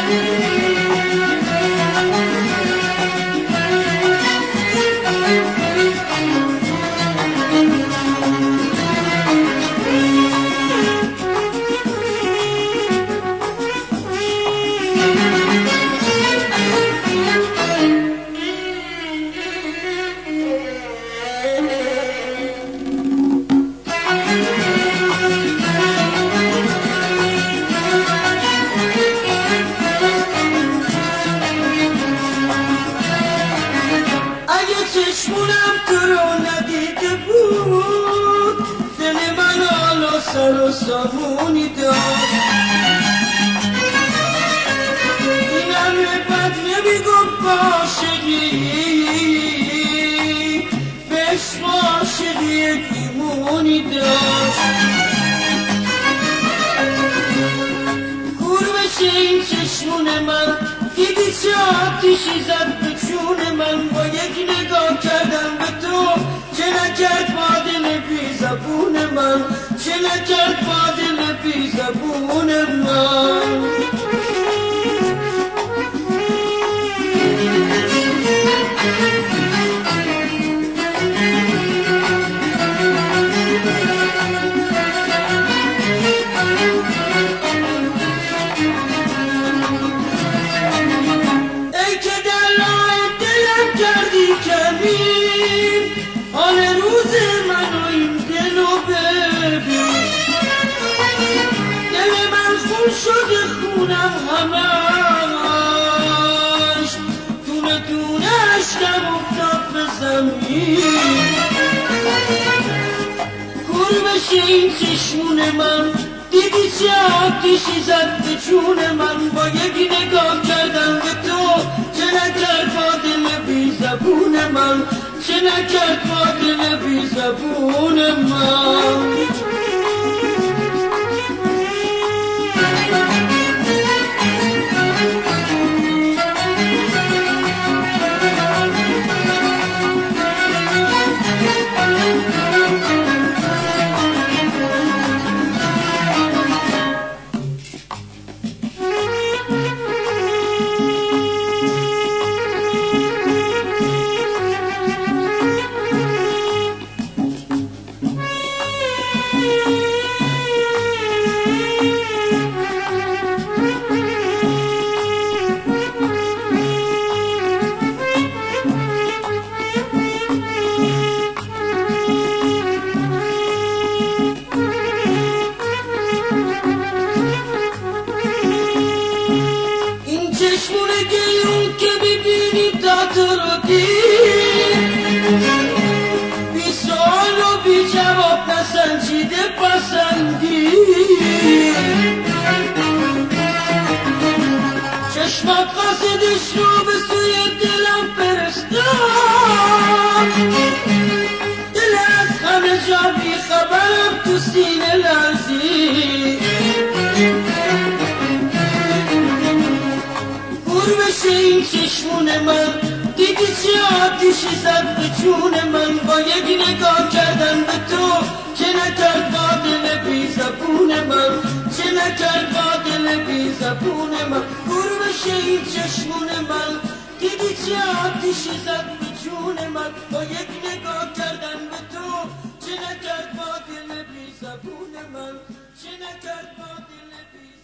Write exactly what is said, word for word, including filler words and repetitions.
چشمونم تو رو ندیده بود، دل من حالا سر و سامونی داشت. این همه بد نمیگفت عاشقی، به عشق عاشقی دیمونی داشت. کور بشه این چشمون من، دیدی چه آتیشی زد به جون من. با یک نگاه کردم به تو، چه نکرد با دل بی زبون من، چه نکرد با دل بی زبون من. حال روز من و این دلو ببین، دل من خون شده خونم همش، دونه دونه اشکم افتاد به زمین. کور بشه این چشمون من، دیدی چه آتیشی زد به جون من. با یک نگاه کردم به تو، چه نکرد با دل بی زبون من، چه نکرد با دل بی زبون من. چشمون گیرون که ببینی تا تو رو دید، بی سوال و بی جواب نسنجیده پسندی. چشمات قصدش رو به سوی دلم فرستاد، دل از همه جا بی خبرم تو سینه لرزید. بشه این چشمون من، دیدی چه آتیشی زد به جون من. با یک نگاه کردن به تو، چه نکرد با دل بی زبون من، چه نکرد با دل بی زبون من. کور بشه این چشمون من، دیدی چه آتیشی زد به جون من. با یک نگاه کردن به تو، چه نکرد با دل بی زبون من، چه نکرد با دل بی